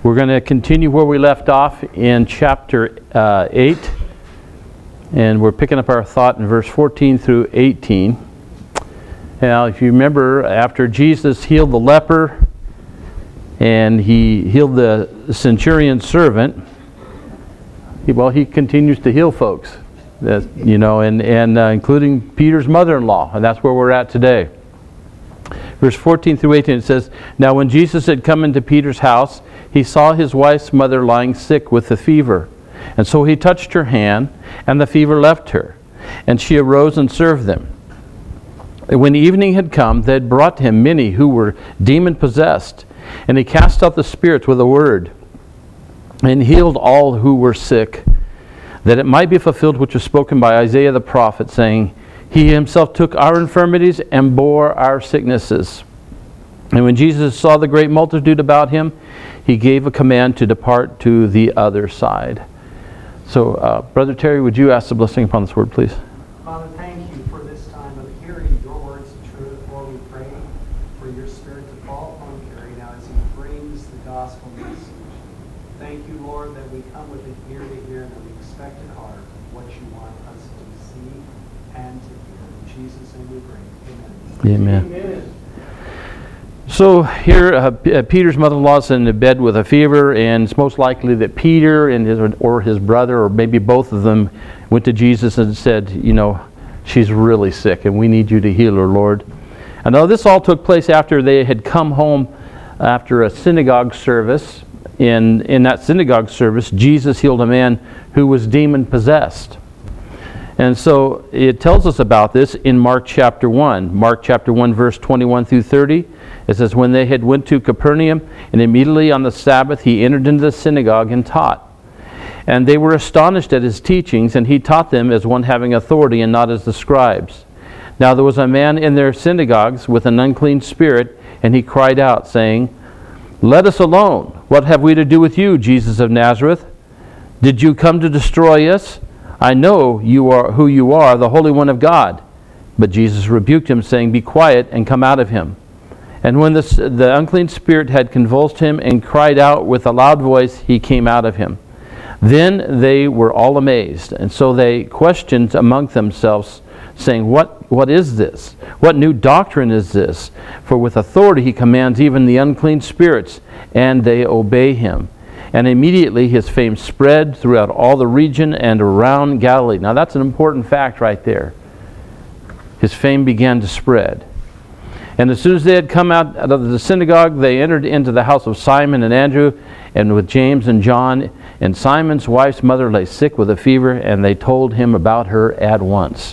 We're going to continue where we left off in chapter 8, and we're picking up our thought in verse 14 through 18. Now, if you remember, after Jesus healed the leper and he healed the centurion's servant, he continues to heal folks, and including Peter's mother-in-law, and that's where we're at today. Verse 14 through 18, it says, "Now when Jesus had come into Peter's house, he saw his wife's mother lying sick with a fever. And so he touched her hand, and the fever left her. And she arose and served them. And when evening had come, they had brought to him many who were demon-possessed. And he cast out the spirits with a word, and healed all who were sick, that it might be fulfilled which was spoken by Isaiah the prophet, saying, He himself took our infirmities and bore our sicknesses. And when Jesus saw the great multitude about him, he gave a command to depart to the other side." So, Brother Terry, would you ask the blessing upon this word, please? Father, thank you for this time of hearing your words of truth. Lord, we pray for your Spirit to fall upon Terry now as he brings the gospel message. Thank you, Lord, that we come with an ear to hear and that we expect a heart of what you want us to see and to hear. In Jesus' name we pray. Amen. Amen. So here, Peter's mother-in-law is in bed with a fever, and it's most likely that Peter and his brother, or maybe both of them, went to Jesus and said, she's really sick, and we need you to heal her, Lord. And now this all took place after they had come home after a synagogue service. In that synagogue service, Jesus healed a man who was demon-possessed. And so it tells us about this in Mark chapter 1. Mark chapter 1, verse 21 through 30. It says, "When they had went to Capernaum, and immediately on the Sabbath he entered into the synagogue and taught. And they were astonished at his teachings, and he taught them as one having authority and not as the scribes. Now there was a man in their synagogues with an unclean spirit, and he cried out, saying, Let us alone. What have we to do with you, Jesus of Nazareth? Did you come to destroy us? I know you are who you are, the Holy One of God. But Jesus rebuked him, saying, Be quiet and come out of him. And when the unclean spirit had convulsed him and cried out with a loud voice, he came out of him. Then they were all amazed, and so they questioned among themselves, saying, What is this? What new doctrine is this? For with authority he commands even the unclean spirits, and they obey him. And immediately his fame spread throughout all the region and around Galilee." Now that's an important fact right there. His fame began to spread. "And as soon as they had come out of the synagogue, they entered into the house of Simon and Andrew, and with James and John. And Simon's wife's mother lay sick with a fever, and they told him about her at once."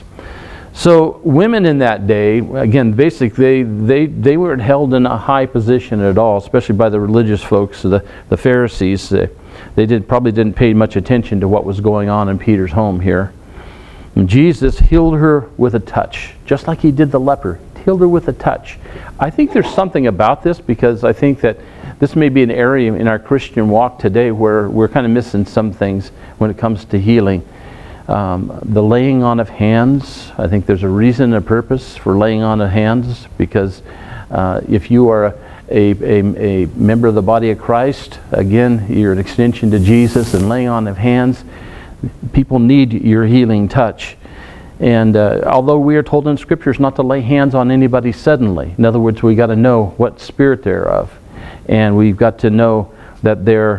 So women in that day, again, basically, they weren't held in a high position at all, especially by the religious folks, the Pharisees. They probably didn't pay much attention to what was going on in Peter's home here. And Jesus healed her with a touch, just like he did the leper. Healed her with a touch. I think there's something about this, because I think that this may be an area in our Christian walk today where we're kind of missing some things when it comes to healing. The laying on of hands, I think there's a reason and a purpose for laying on of hands, because if you are a member of the body of Christ, again, you're an extension to Jesus, and laying on of hands, people need your healing touch. And although we are told in Scriptures not to lay hands on anybody suddenly, in other words, we got to know what spirit they're of, and we've got to know that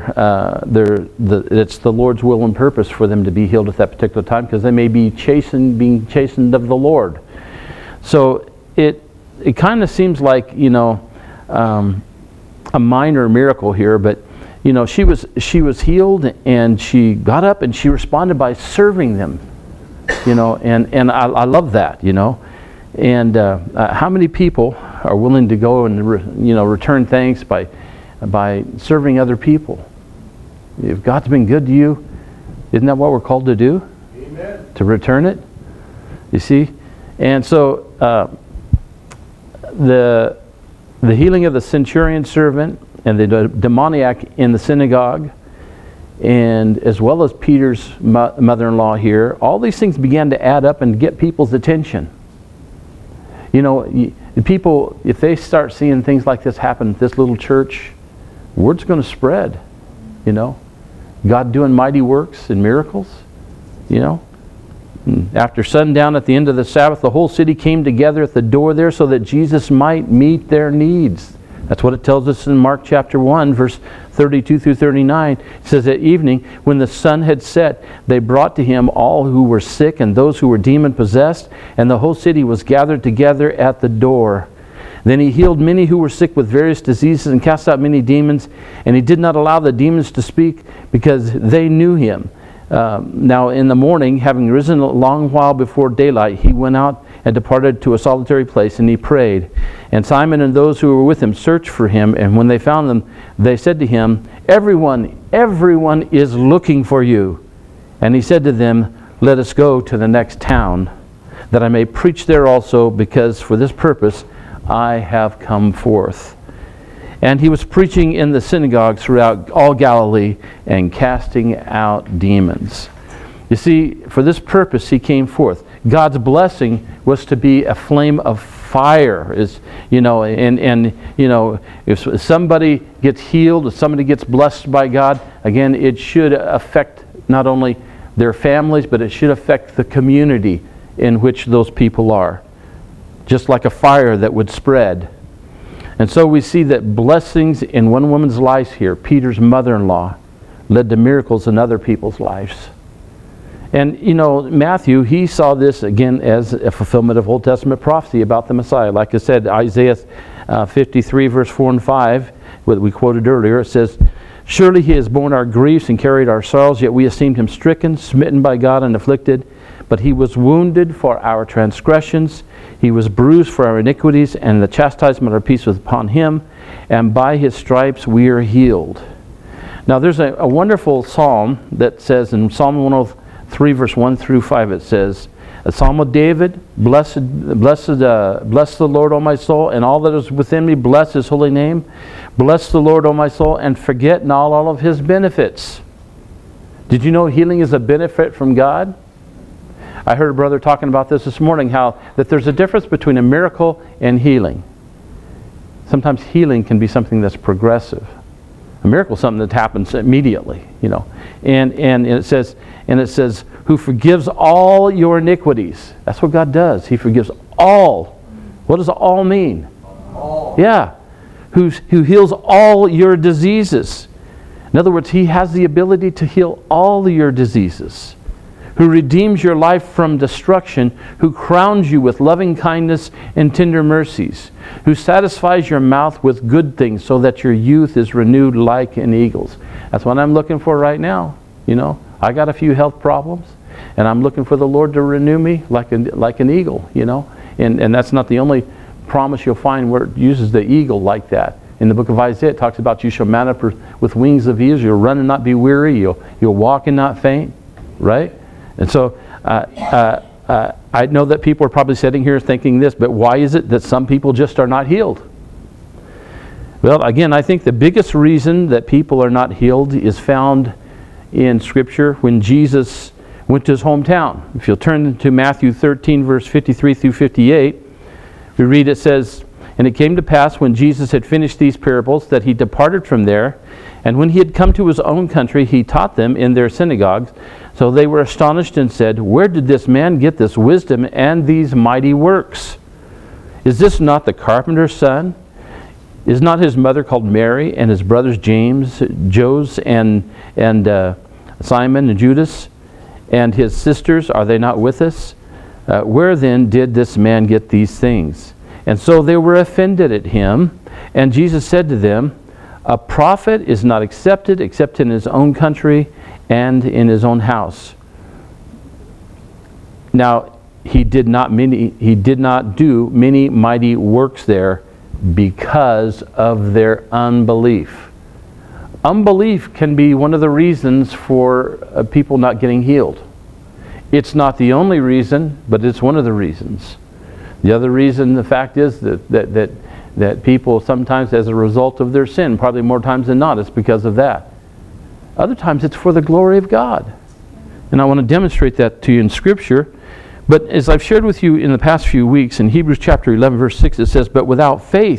it's the Lord's will and purpose for them to be healed at that particular time, because they may be being chastened of the Lord. So it kind of seems like a minor miracle here, but she was healed, and she got up and she responded by serving them. And I love that, And how many people are willing to go and return thanks by serving other people? If God's been good to you, isn't that what we're called to do? Amen. To return it. You see, and so the healing of the centurion servant and the demoniac in the synagogue, and as well as Peter's mother-in-law here, all these things began to add up and get people's attention. People, if they start seeing things like this happen at this little church, word's going to spread. you know. God doing mighty works and miracles, you know. After sundown at the end of the Sabbath, the whole city came together at the door there so that Jesus might meet their needs. That's what it tells us in Mark chapter 1, verse 32 through 39. It says, at evening, when the sun had set, they brought to him all who were sick and those who were demon-possessed, and the whole city was gathered together at the door. Then he healed many who were sick with various diseases and cast out many demons, and he did not allow the demons to speak because they knew him. Now in the morning, having risen a long while before daylight, he went out and departed to a solitary place, and he prayed. And Simon and those who were with him searched for him, and when they found him, they said to him, everyone is looking for you. And he said to them, let us go to the next town, that I may preach there also, because for this purpose I have come forth. And he was preaching in the synagogues throughout all Galilee and casting out demons. You see, for this purpose he came forth. God's blessing was to be a flame of fire. Is, you know, and you know, if somebody gets healed, if somebody gets blessed by God, again, it should affect not only their families, but it should affect the community in which those people are. Just like a fire that would spread. And so we see that blessings in one woman's life here, Peter's mother-in-law, led to miracles in other people's lives. And, you know, Matthew, he saw this again as a fulfillment of Old Testament prophecy about the Messiah. Like I said, Isaiah 53, verse 4 and 5, what we quoted earlier, it says, surely he has borne our griefs and carried our sorrows, yet we esteemed him stricken, smitten by God, and afflicted. But he was wounded for our transgressions, he was bruised for our iniquities, and the chastisement of our peace was upon him, and by his stripes we are healed. Now there's a wonderful psalm that says in Psalm 103, verse 1 through 5, it says, a psalm of David, bless the Lord, O my soul, and all that is within me, bless his holy name. Bless the Lord, O my soul, and forget not all of his benefits. Did you know healing is a benefit from God? I heard a brother talking about this morning, how that there's a difference between a miracle and healing. Sometimes healing can be something that's progressive. A miracle is something that happens immediately, you know. And it says, who forgives all your iniquities. That's what God does. He forgives all. What does all mean? All. Yeah. Who heals all your diseases. In other words, he has the ability to heal all your diseases. Who redeems your life from destruction, who crowns you with loving kindness and tender mercies, who satisfies your mouth with good things so that your youth is renewed like an eagle's. That's what I'm looking for right now. You know, I got a few health problems, and I'm looking for the Lord to renew me like an eagle, you know. And that's not the only promise you'll find where it uses the eagle like that. In the book of Isaiah, it talks about you shall mount up with wings of eagles. You'll run and not be weary. You'll walk and not faint, right? And so I know that people are probably sitting here thinking this, but why is it that some people just are not healed? Well, again, I think the biggest reason that people are not healed is found in Scripture when Jesus went to his hometown. If you'll turn to Matthew 13, verse 53 through 58, we read, it says, and it came to pass when Jesus had finished these parables that he departed from there, and when he had come to his own country, he taught them in their synagogues. So they were astonished and said, where did this man get this wisdom and these mighty works? Is this not the carpenter's son? Is not his mother called Mary, and his brothers James, Joses, and Simon and Judas, and his sisters, are they not with us? Where then did this man get these things? And so they were offended at him. And Jesus said to them, a prophet is not accepted except in his own country and in his own house. Now he did not do many mighty works there because of their unbelief. Unbelief can be one of the reasons for people not getting healed. It's not the only reason, but it's one of the reasons. The other reason, the fact is that people sometimes, as a result of their sin, probably more times than not, it's because of that. Other times it's for the glory of God. And I want to demonstrate that to you in Scripture. But as I've shared with you in the past few weeks, in Hebrews chapter 11, verse 6, it says, but without faith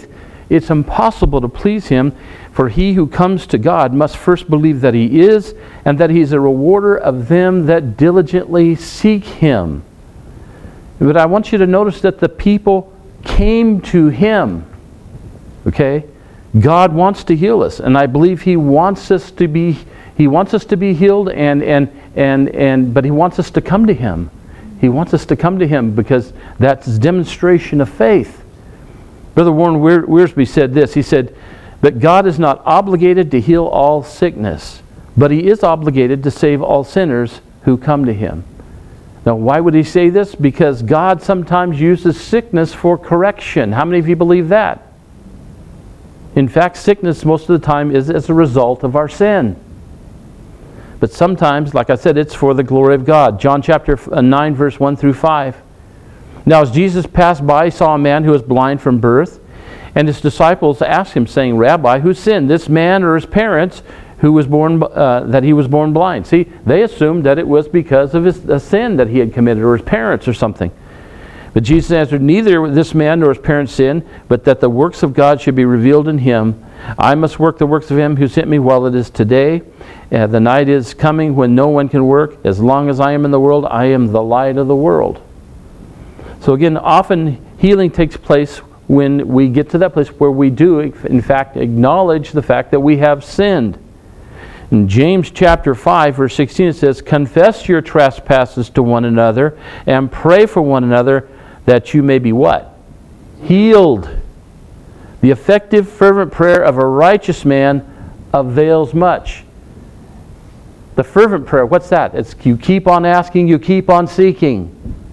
It's impossible to please Him, for he who comes to God must first believe that He is, and that He's a rewarder of them that diligently seek Him. But I want you to notice that the people came to Him. Okay? God wants to heal us, and I believe He wants us to be healed, but He wants us to come to Him. He wants us to come to Him because that's demonstration of faith. Brother Warren Wiersbe said this. He said that God is not obligated to heal all sickness, but He is obligated to save all sinners who come to Him. Now, why would He say this? Because God sometimes uses sickness for correction. How many of you believe that? In fact, sickness most of the time is as a result of our sin. But sometimes, like I said, it's for the glory of God. John chapter 9, verse 1 through 5. Now as Jesus passed by, He saw a man who was blind from birth, and His disciples asked Him, saying, Rabbi, who sinned, this man or his parents, who was born that he was born blind? See, they assumed that it was because of a sin that he had committed, or his parents or something. But Jesus answered, neither this man nor his parents sinned, but that the works of God should be revealed in him. I must work the works of Him who sent me while it is today. The night is coming when no one can work. As long as I am in the world, I am the light of the world. So again, often healing takes place when we get to that place where we do, in fact, acknowledge the fact that we have sinned. In James chapter 5, verse 16, it says, confess your trespasses to one another and pray for one another that you may be what? Healed. The effective, fervent prayer of a righteous man avails much. The fervent prayer, what's that? It's you keep on asking, you keep on seeking.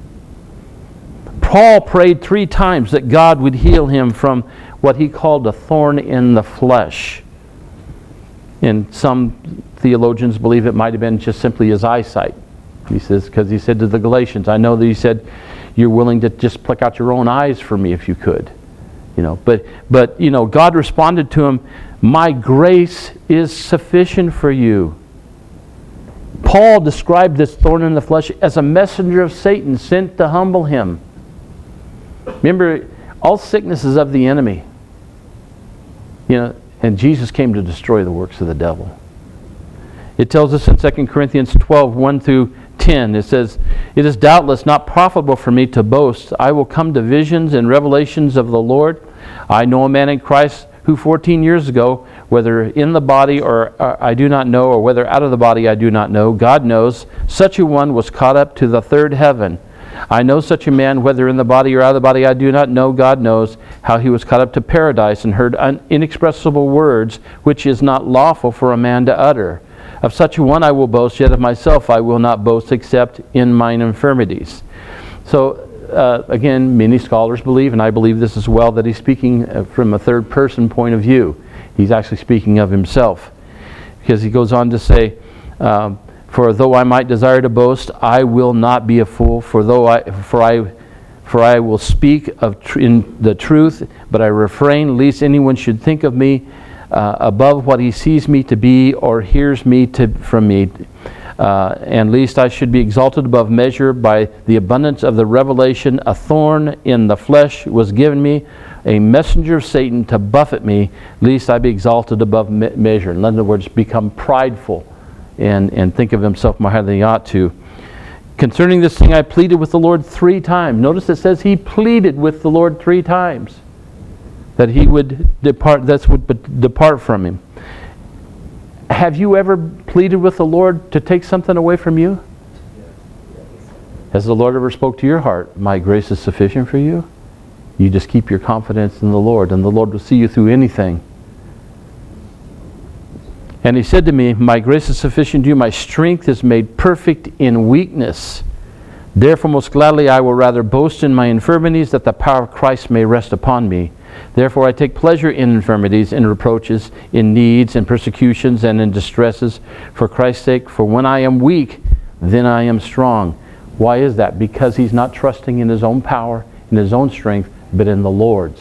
Paul prayed 3 times that God would heal him from what he called a thorn in the flesh. And some theologians believe it might have been just simply his eyesight. He says, because he said to the Galatians, I know that he said, you're willing to just pluck out your own eyes for me if you could. But God responded to him, my grace is sufficient for you. Paul described this thorn in the flesh as a messenger of Satan sent to humble him. Remember, all sickness is of the enemy. And Jesus came to destroy the works of the devil. It tells us in 2 Corinthians 12, 1 through 10, it says, it is doubtless not profitable for me to boast. I will come to visions and revelations of the Lord. I know a man in Christ who 14 years ago, whether in the body or I do not know, or whether out of the body I do not know, God knows, such a one was caught up to the third heaven. I know such a man, whether in the body or out of the body I do not know, God knows, how he was caught up to paradise and heard inexpressible words, which is not lawful for a man to utter. Of such a one I will boast, yet of myself I will not boast except in mine infirmities. So, again, many scholars believe, and I believe this as well, that he's speaking from a third person point of view. He's actually speaking of himself. Because he goes on to say, for though I might desire to boast, I will not be a fool, for I will speak in the truth, but I refrain lest anyone should think of me above what he sees me to be or hears me from me, and lest I should be exalted above measure by the abundance of the revelation. A thorn in the flesh was given me, a messenger of Satan to buffet me, lest I be exalted above measure. In other words, become prideful and think of himself more highly than he ought to. Concerning this thing I pleaded with the Lord 3 times. Notice it says he pleaded with the Lord 3 times that he would depart from him. Have you ever pleaded with the Lord to take something away from you? Has the Lord ever spoke to your heart, my grace is sufficient for you? You just keep your confidence in the Lord, and the Lord will see you through anything. And he said to me, my grace is sufficient to you, my strength is made perfect in weakness. Therefore most gladly I will rather boast in my infirmities, that the power of Christ may rest upon me. Therefore I take pleasure in infirmities, in reproaches, in needs, in persecutions, and in distresses, for Christ's sake. For when I am weak, then I am strong. Why is that? Because he's not trusting in his own power, in his own strength, but in the Lord's.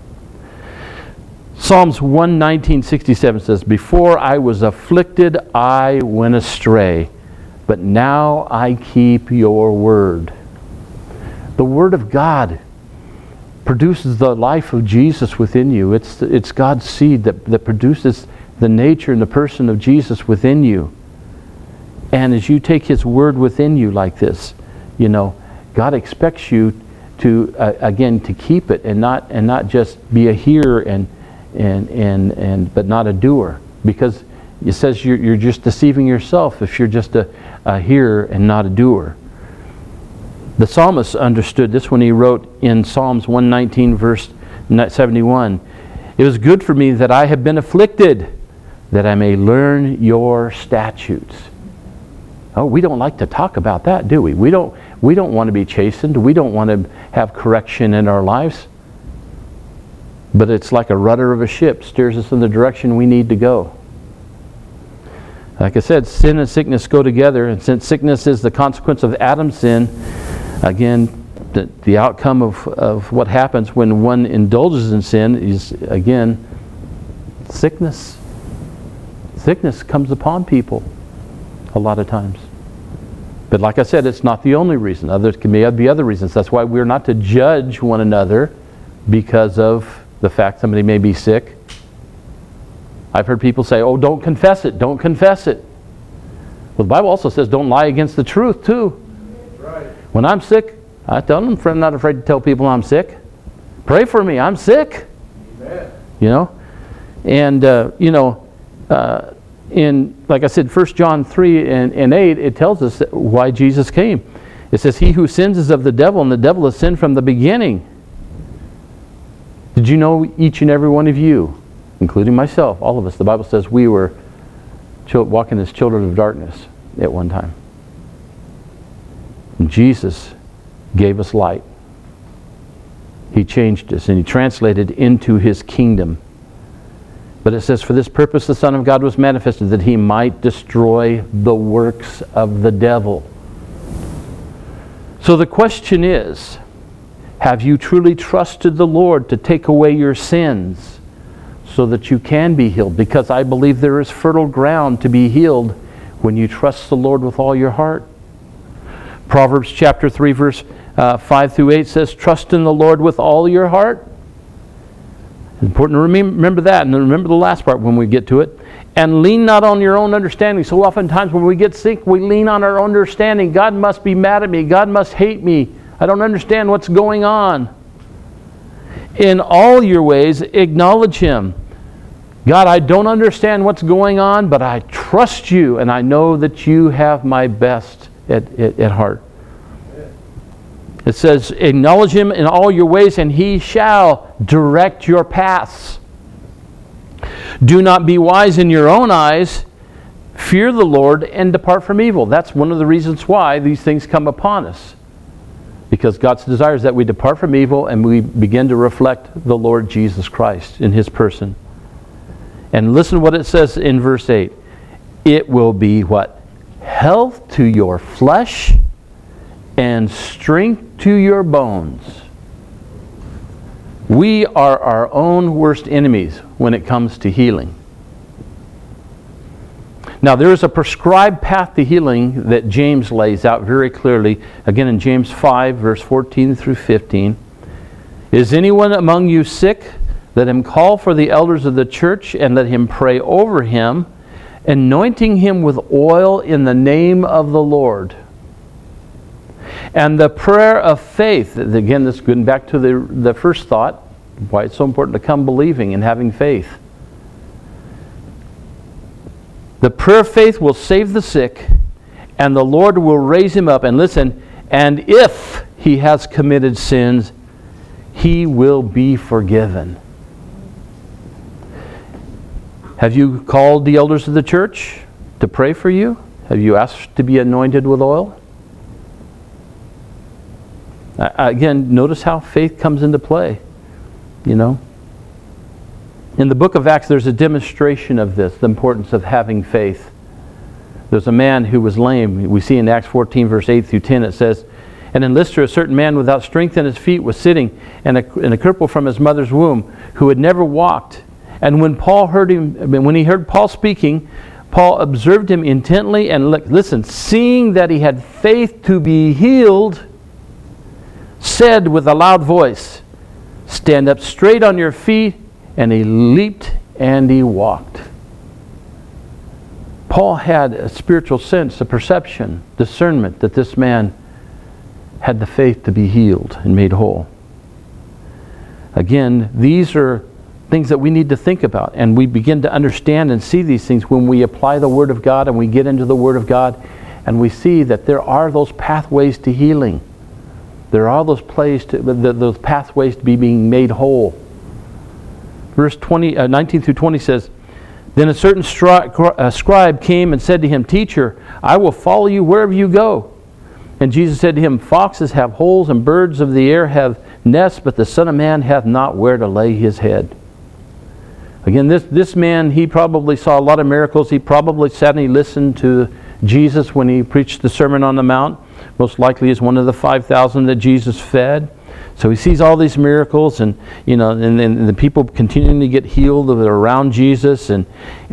Psalms 119:67 says, before I was afflicted, I went astray, but now I keep your word. The word of God. produces the life of Jesus within you. It's God's seed that produces the nature and the person of Jesus within you. And as you take His Word within you like this, God expects you to again to keep it and not just be a hearer but not a doer, because it says you're just deceiving yourself if you're just a hearer and not a doer. The psalmist understood this when he wrote in Psalms 119 verse 71, "It was good for me that I have been afflicted, that I may learn your statutes." Oh, we don't like to talk about that, do we? We don't want to be chastened. We don't want to have correction in our lives. But it's like a rudder of a ship, steers us in the direction we need to go. Like I said, sin and sickness go together, and since sickness is the consequence of Adam's sin, again, the outcome of what happens when one indulges in sin is, again, sickness. Sickness comes upon people a lot of times. But like I said, it's not the only reason. There can be other reasons. That's why we're not to judge one another because of the fact somebody may be sick. I've heard people say, "Oh, don't confess it, don't confess it." Well, the Bible also says don't lie against the truth too. Right. When I'm sick, I tell them, I'm not afraid to tell people I'm sick. Pray for me, I'm sick. Amen. And in, like I said, 1 John 3 and 8, it tells us why Jesus came. It says, "He who sins is of the devil, and the devil has sinned from the beginning." Did you know each and every one of you, including myself, all of us, the Bible says we were walking as children of darkness at one time. And Jesus gave us light. He changed us and He translated into His kingdom. But it says, "For this purpose the Son of God was manifested, that He might destroy the works of the devil." So the question is, have you truly trusted the Lord to take away your sins so that you can be healed? Because I believe there is fertile ground to be healed when you trust the Lord with all your heart. Proverbs chapter 3 verse 5 through 8 says, "Trust in the Lord with all your heart." It's important to remember that, and remember the last part when we get to it. "And lean not on your own understanding." So oftentimes when we get sick, we lean on our own understanding. God must be mad at me. God must hate me. I don't understand what's going on. "In all your ways, acknowledge Him." God, I don't understand what's going on, but I trust You, and I know that You have my best at heart. It says, "Acknowledge Him in all your ways, and He shall direct your paths. Do not be wise in your own eyes. Fear the Lord and depart from evil." That's one of the reasons why these things come upon us. Because God's desire is that we depart from evil and we begin to reflect the Lord Jesus Christ in His person. And listen to what it says in verse 8. "It will be" what? "Health to your flesh and strength to your bones." We are our own worst enemies when it comes to healing. Now, there is a prescribed path to healing that James lays out very clearly. Again, in James 5, verse 14 through 15. "Is anyone among you sick? Let him call for the elders of the church, and let him pray over him, anointing him with oil in the name of the Lord. And the prayer of faith," again, this is going back to the first thought, why it's so important to come believing and having faith. "The prayer of faith will save the sick, and the Lord will raise him up." And listen, "and if he has committed sins, he will be forgiven." Have you called the elders of the church to pray for you? Have you asked to be anointed with oil? Again, notice how faith comes into play. In the book of Acts, there's a demonstration of this, the importance of having faith. There's a man who was lame. We see in Acts 14, verse 8 through 10, it says, "And in Lystra, a certain man without strength in his feet was sitting, and a cripple from his mother's womb, who had never walked. And when he heard Paul speaking, Paul observed him intently, and listen, seeing that he had faith to be healed, said with a loud voice, stand up straight on your feet. And he leaped and he walked. Paul had a spiritual sense, a perception, discernment that this man had the faith to be healed and made whole. Again, these are things that we need to think about, and we begin to understand and see these things when we apply the Word of God and we get into the Word of God and we see that there are those pathways to healing. There are those pathways to be being made whole. Verse 19 through 20 says, Then a certain scribe came and said to him, Teacher, I will follow you wherever you go. And Jesus said to him, Foxes have holes and birds of the air have nests, but the Son of Man hath not where to lay his head. Again, this man, he probably saw a lot of miracles. He probably sat and he listened to Jesus when he preached the Sermon on the Mount. Most likely is one of the 5,000 that Jesus fed. So he sees all these miracles, and and the people continuing to get healed that are around Jesus, and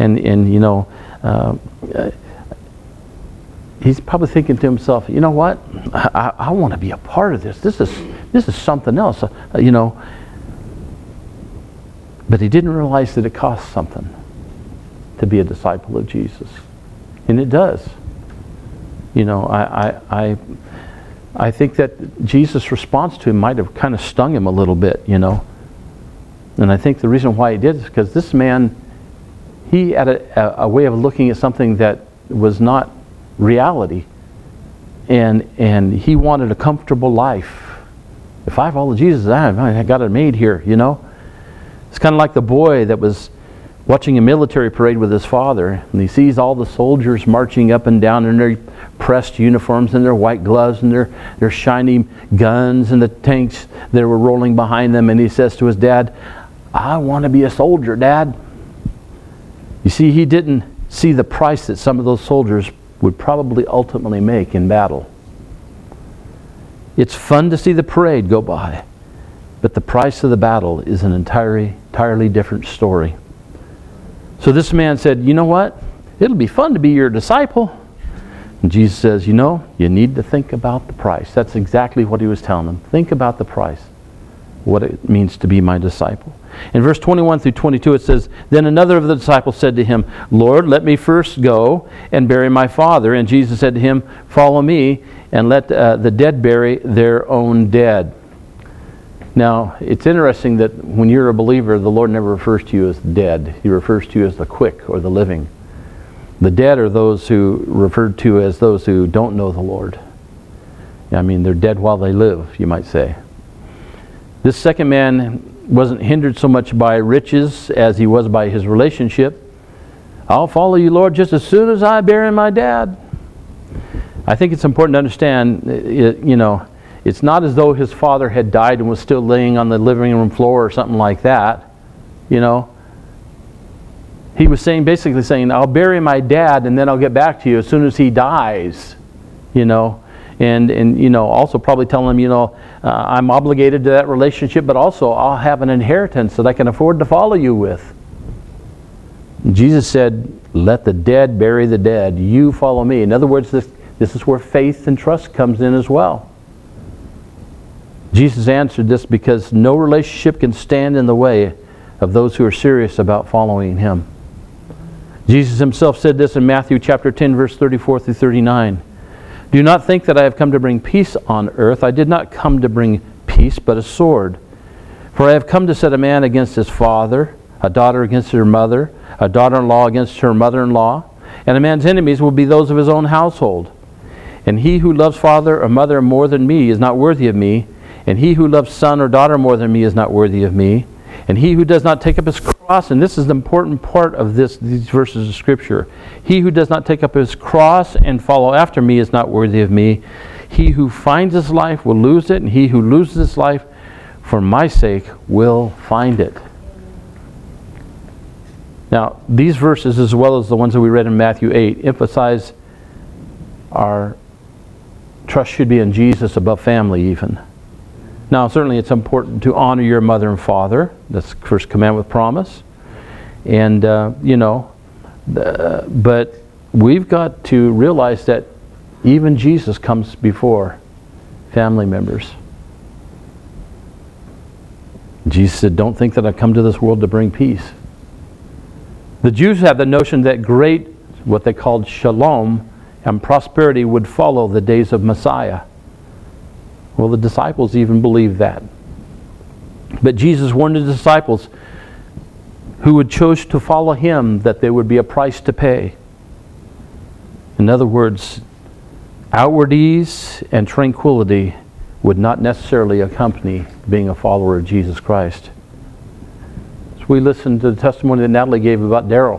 he's probably thinking to himself, you know what? I want to be a part of this. This is something else, But he didn't realize that it costs something to be a disciple of Jesus, and it does. I think that Jesus' response to him might have kind of stung him a little bit, And I think the reason why he did is because this man, he had a way of looking at something that was not reality. And he wanted a comfortable life. If I follow Jesus, I got it made here, It's kind of like the boy that was watching a military parade with his father, and he sees all the soldiers marching up and down in their pressed uniforms and their white gloves and their shiny guns and the tanks that were rolling behind them, and he says to his dad, I want to be a soldier, Dad. You see, he didn't see the price that some of those soldiers would probably ultimately make in battle. It's fun to see the parade go by, but the price of the battle is an entirely different story. So this man said, you know what? It'll be fun to be your disciple. And Jesus says, you need to think about the price. That's exactly what he was telling them. Think about the price, what it means to be my disciple. In verse 21 through 22 it says, Then another of the disciples said to him, Lord, let me first go and bury my father. And Jesus said to him, Follow me, and let the dead bury their own dead. Now, it's interesting that when you're a believer, the Lord never refers to you as dead. He refers to you as the quick or the living. The dead are those who referred to as those who don't know the Lord. I mean, they're dead while they live, you might say. This second man wasn't hindered so much by riches as he was by his relationship. I'll follow you, Lord, just as soon as I bury my dad. I think it's important to understand, it's not as though his father had died and was still laying on the living room floor or something like that. He was basically saying, I'll bury my dad and then I'll get back to you as soon as he dies. And also probably telling him, I'm obligated to that relationship, but also I'll have an inheritance that I can afford to follow you with. And Jesus said, let the dead bury the dead. You follow me. In other words, this is where faith and trust comes in as well. Jesus answered this because no relationship can stand in the way of those who are serious about following him. Jesus himself said this in Matthew chapter 10, verse 34 through 39. Do not think that I have come to bring peace on earth. I did not come to bring peace, but a sword. For I have come to set a man against his father, a daughter against her mother, a daughter-in-law against her mother-in-law, and a man's enemies will be those of his own household. And he who loves father or mother more than me is not worthy of me, and he who loves son or daughter more than me is not worthy of me. And he who does not take up his cross, and this is the important part of these verses of Scripture, he who does not take up his cross and follow after me is not worthy of me. He who finds his life will lose it, and he who loses his life for my sake will find it. Now, these verses, as well as the ones that we read in Matthew 8, emphasize our trust should be in Jesus above family even. Now, certainly it's important to honor your mother and father. That's the first commandment with promise. And, but we've got to realize that even Jesus comes before family members. Jesus said, don't think that I've come to this world to bring peace. The Jews had the notion that great, what they called shalom, and prosperity would follow the days of Messiah. Well, the disciples even believed that. But Jesus warned the disciples who would choose to follow him that there would be a price to pay. In other words, outward ease and tranquility would not necessarily accompany being a follower of Jesus Christ. So we listened to the testimony that Natalie gave about Daryl.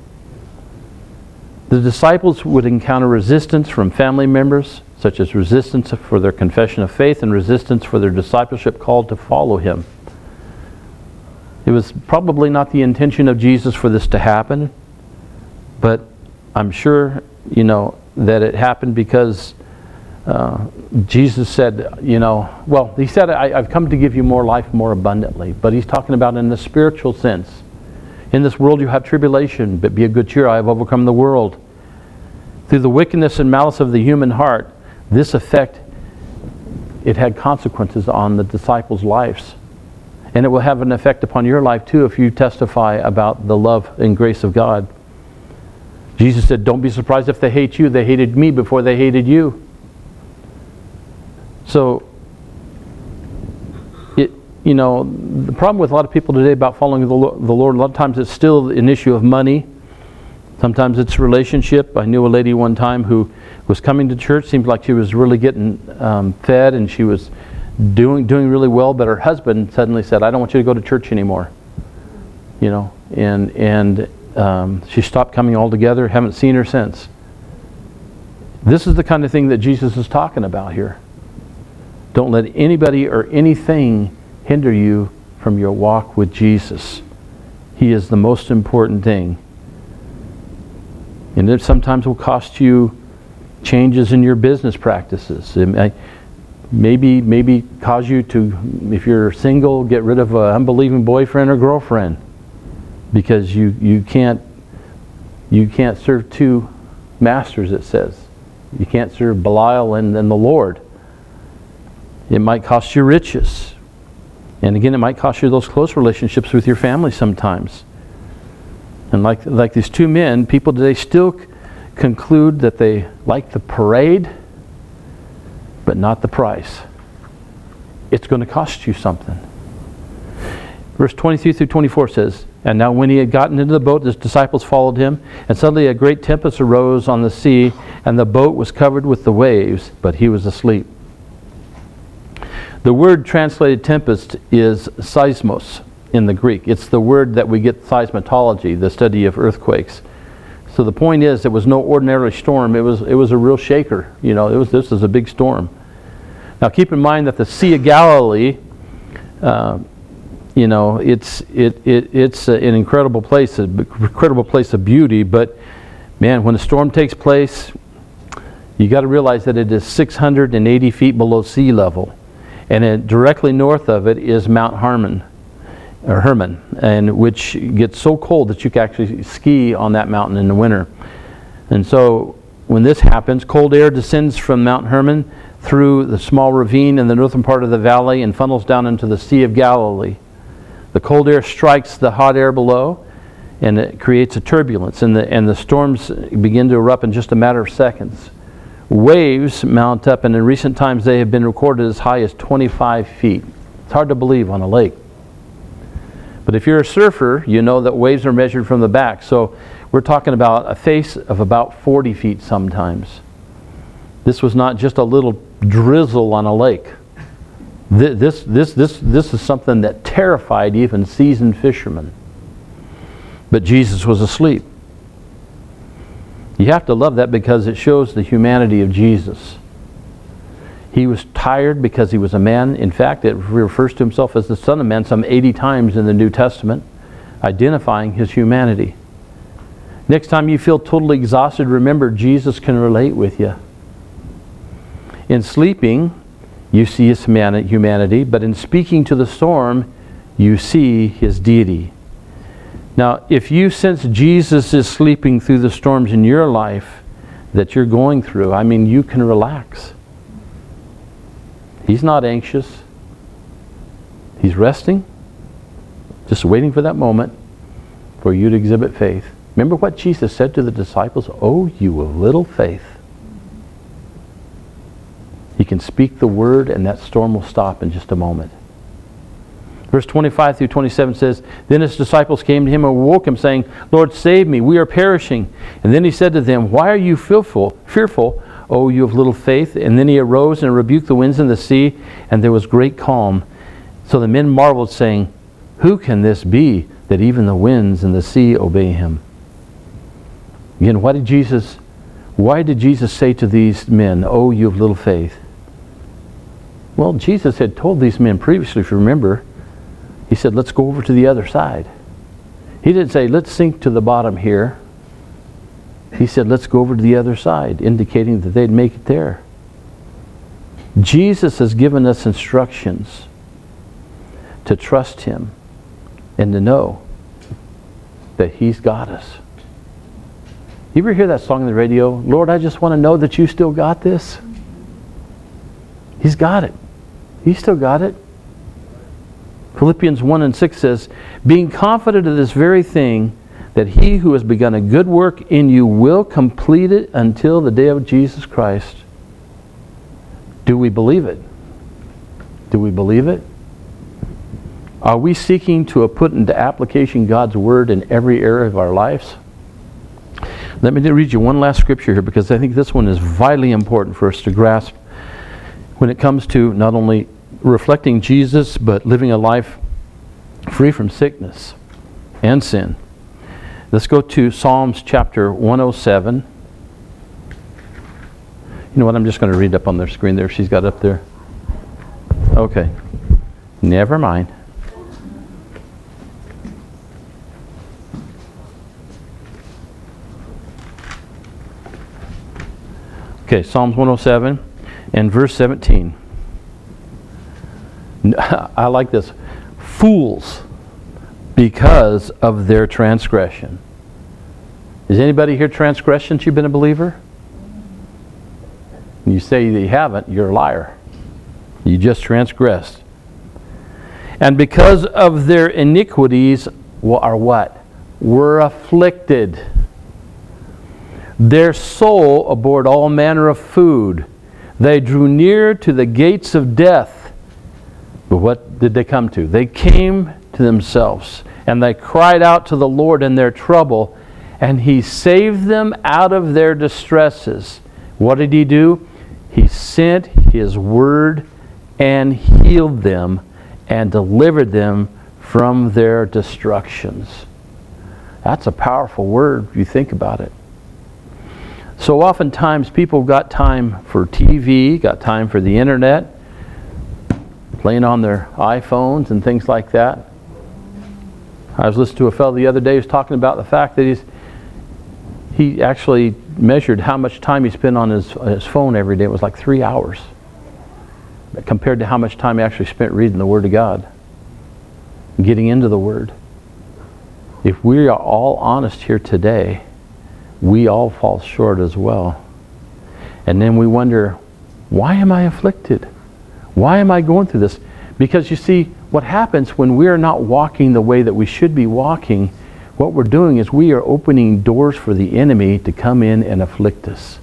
The disciples would encounter resistance from family members, such as resistance for their confession of faith and resistance for their discipleship call to follow him. It was probably not the intention of Jesus for this to happen, but I'm sure, that it happened because Jesus said, he said, I've come to give you more life more abundantly, but he's talking about in the spiritual sense. In this world you have tribulation, but be of good cheer, I have overcome the world. Through the wickedness and malice of the human heart, this effect, it had consequences on the disciples' lives. And it will have an effect upon your life too if you testify about the love and grace of God. Jesus said, don't be surprised if they hate you. They hated me before they hated you. So, the problem with a lot of people today about following the Lord, a lot of times it's still an issue of money. Sometimes it's relationship. I knew a lady one time who was coming to church. Seemed like she was really getting fed and she was doing really well, but her husband suddenly said, I don't want you to go to church anymore. And she stopped coming altogether. Haven't seen her since. This is the kind of thing that Jesus is talking about here. Don't let anybody or anything hinder you from your walk with Jesus. He is the most important thing. And it sometimes will cost you changes in your business practices. It may maybe cause you to, if you're single, get rid of an unbelieving boyfriend or girlfriend, because you can't serve two masters, it says. You can't serve Belial and the Lord. It might cost you riches. And again, it might cost you those close relationships with your family sometimes. And like these two men, people today still conclude that they like the parade, but not the price. It's going to cost you something. Verse 23 through 24 says, And now when he had gotten into the boat, his disciples followed him, and suddenly a great tempest arose on the sea, and the boat was covered with the waves, but he was asleep. The word translated tempest is seismos in the Greek. It's the word that we get seismology, the study of earthquakes. So the point is, it was no ordinary storm. It was a real shaker. This is a big storm. Now keep in mind that the Sea of Galilee, it's an incredible place of beauty. But man, when a storm takes place, you got to realize that it is 680 feet below sea level. And directly north of it is Mount Hermon, and which gets so cold that you can actually ski on that mountain in the winter. And so when this happens, cold air descends from Mount Hermon through the small ravine in the northern part of the valley and funnels down into the Sea of Galilee. The cold air strikes the hot air below, and it creates a turbulence, and the storms begin to erupt in just a matter of seconds. Waves mount up, and in recent times they have been recorded as high as 25 feet. It's hard to believe on a lake. But if you're a surfer, you know that waves are measured from the back. So we're talking about a face of about 40 feet sometimes. This was not just a little drizzle on a lake. This is something that terrified even seasoned fishermen. But Jesus was asleep. You have to love that because it shows the humanity of Jesus. He was tired because he was a man. In fact, it refers to himself as the Son of Man some 80 times in the New Testament, identifying his humanity. Next time you feel totally exhausted, remember Jesus can relate with you. In sleeping, you see his humanity, but in speaking to the storm, you see his deity. Now, if you sense Jesus is sleeping through the storms in your life that you're going through, you can relax. He's not anxious. He's resting. Just waiting for that moment for you to exhibit faith. Remember what Jesus said to the disciples? Oh, you of little faith. He can speak the word and that storm will stop in just a moment. Verse 25 through 27 says, Then his disciples came to him and woke him, saying, Lord, save me, we are perishing. And then he said to them, Why are you fearful, O you of little faith? And then he arose and rebuked the winds and the sea, and there was great calm. So the men marveled, saying, Who can this be, that even the winds and the sea obey him? Again, why did Jesus say to these men, Oh, you of little faith? Well, Jesus had told these men previously, if you remember, he said, let's go over to the other side. He didn't say, let's sink to the bottom here. He said, let's go over to the other side, indicating that they'd make it there. Jesus has given us instructions to trust him and to know that he's got us. You ever hear that song on the radio? Lord, I just want to know that you still got this. He's got it. He's still got it. Philippians 1:6 says, Being confident of this very thing, that he who has begun a good work in you will complete it until the day of Jesus Christ. Do we believe it? Do we believe it? Are we seeking to put into application God's word in every area of our lives? Let me read you one last scripture here, because I think this one is vitally important for us to grasp when it comes to not only reflecting Jesus, but living a life free from sickness and sin. Let's go to Psalms chapter 107. You know what? I'm just going to read up on their screen there. She's got it up there. Okay. Never mind. Okay, Psalms 107 and verse 17. I like this. Fools, because of their transgression. Is anybody here transgressed since you've been a believer? You say that you haven't, you're a liar. You just transgressed. And because of their iniquities are what? Were afflicted. Their soul abhorred all manner of food. They drew near to the gates of death. But what did they come to? They came to themselves, and they cried out to the Lord in their trouble, and he saved them out of their distresses. What did he do? He sent his word and healed them and delivered them from their destructions. That's a powerful word if you think about it. So oftentimes people got time for TV, got time for the internet, playing on their iPhones and things like that. I was listening to a fellow the other day who was talking about the fact that he actually measured how much time he spent on his phone every day. It was like 3 hours compared to how much time he actually spent reading the Word of God, getting into the Word. If we are all honest here today, we all fall short as well. And then we wonder, why am I afflicted? Why am I going through this? Because you see, what happens when we are not walking the way that we should be walking, what we're doing is we are opening doors for the enemy to come in and afflict us.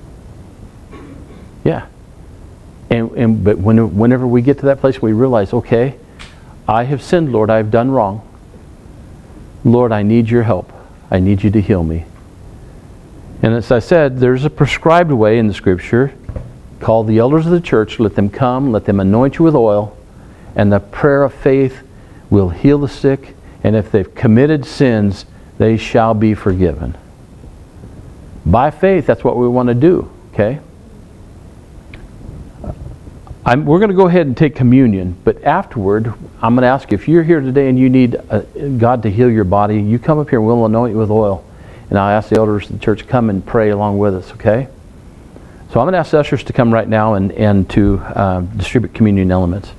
Yeah. But whenever we get to that place, we realize, okay, I have sinned, Lord, I've done wrong. Lord, I need your help. I need you to heal me. And as I said, there's a prescribed way in the Scripture. Call the elders of the church, let them come, let them anoint you with oil, and the prayer of faith will heal the sick, and if they've committed sins, they shall be forgiven. By faith, that's what we want to do, okay? We're going to go ahead and take communion, but afterward, I'm going to ask you, if you're here today and you need God to heal your body, you come up here and we'll anoint you with oil. And I'll ask the elders of the church to come and pray along with us, okay? So I'm going to ask the ushers to come right now and to distribute communion elements.